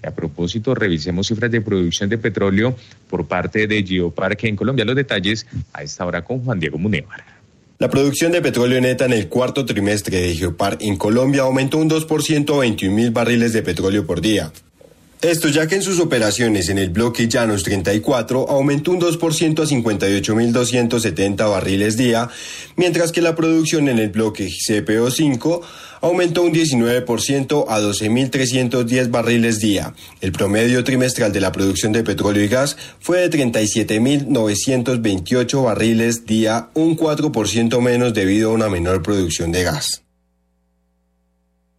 Y a propósito, revisemos cifras de producción de petróleo por parte de Geoparque en Colombia. Los detalles a esta hora con Juan Diego Munevar. La producción de petróleo neta en el cuarto trimestre de Geopar en Colombia aumentó un 2% a 21.000 barriles de petróleo por día. Esto ya que en sus operaciones en el bloque Llanos 34 aumentó un 2% a 58.270 barriles día, mientras que la producción en el bloque CPO5 aumentó un 19% a 12.310 barriles día. El promedio trimestral de la producción de petróleo y gas fue de 37.928 barriles día, un 4% menos debido a una menor producción de gas.